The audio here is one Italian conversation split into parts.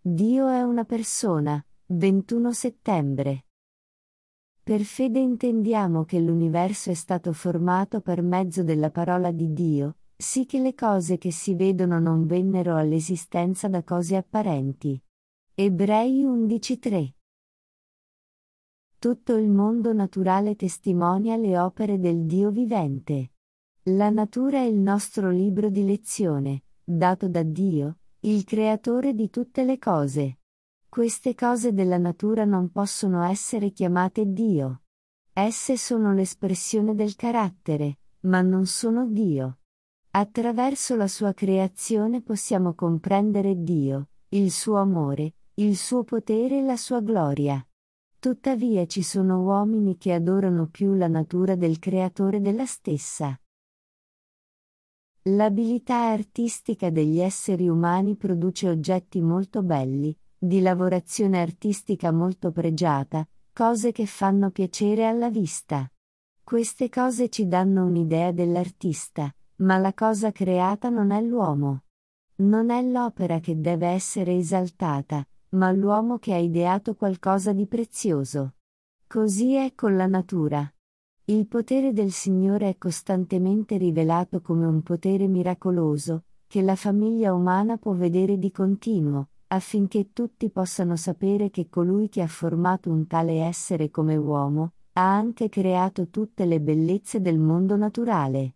Dio è una persona. 21 settembre. Per fede intendiamo che l'universo è stato formato per mezzo della parola di Dio, sì che le cose che si vedono non vennero all'esistenza da cose apparenti. Ebrei 11:3. Tutto il mondo naturale testimonia le opere del Dio vivente. La natura è il nostro libro di lezione, dato da Dio, il creatore di tutte le cose. Queste cose della natura non possono essere chiamate Dio. Esse sono l'espressione del carattere, ma non sono Dio. Attraverso la sua creazione possiamo comprendere Dio, il suo amore, il suo potere e la sua gloria. Tuttavia ci sono uomini che adorano più la natura del creatore della stessa. L'abilità artistica degli esseri umani produce oggetti molto belli, di lavorazione artistica molto pregiata, cose che fanno piacere alla vista. Queste cose ci danno un'idea dell'artista, ma la cosa creata non è l'uomo. Non è l'opera che deve essere esaltata, ma l'uomo che ha ideato qualcosa di prezioso. Così è con la natura. Il potere del Signore è costantemente rivelato come un potere miracoloso, che la famiglia umana può vedere di continuo, affinché tutti possano sapere che colui che ha formato un tale essere come uomo, ha anche creato tutte le bellezze del mondo naturale.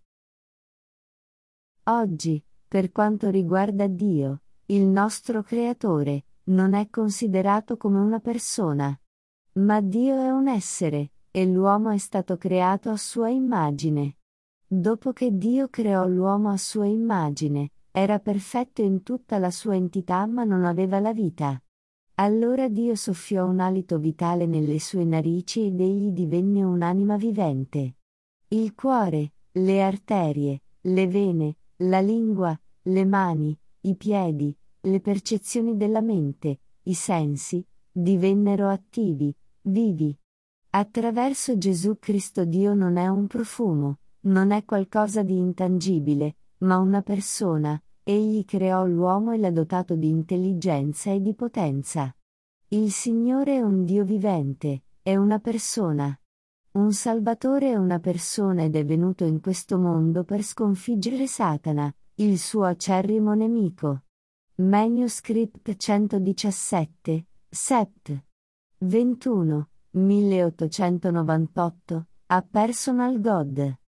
Oggi, per quanto riguarda Dio, il nostro Creatore, non è considerato come una persona. Ma Dio è un essere, e l'uomo è stato creato a sua immagine. Dopo che Dio creò l'uomo a sua immagine, era perfetto in tutta la sua entità ma non aveva la vita. Allora Dio soffiò un alito vitale nelle sue narici ed egli divenne un'anima vivente. Il cuore, le arterie, le vene, la lingua, le mani, i piedi, le percezioni della mente, i sensi, divennero attivi, vivi. Attraverso Gesù Cristo Dio non è un profumo, non è qualcosa di intangibile, ma una persona. Egli creò l'uomo e l'ha dotato di intelligenza e di potenza. Il Signore è un Dio vivente, è una persona. Un Salvatore è una persona ed è venuto in questo mondo per sconfiggere Satana, il suo acerrimo nemico. Manuscript 117, Sept. 21, 1898, A Personal God.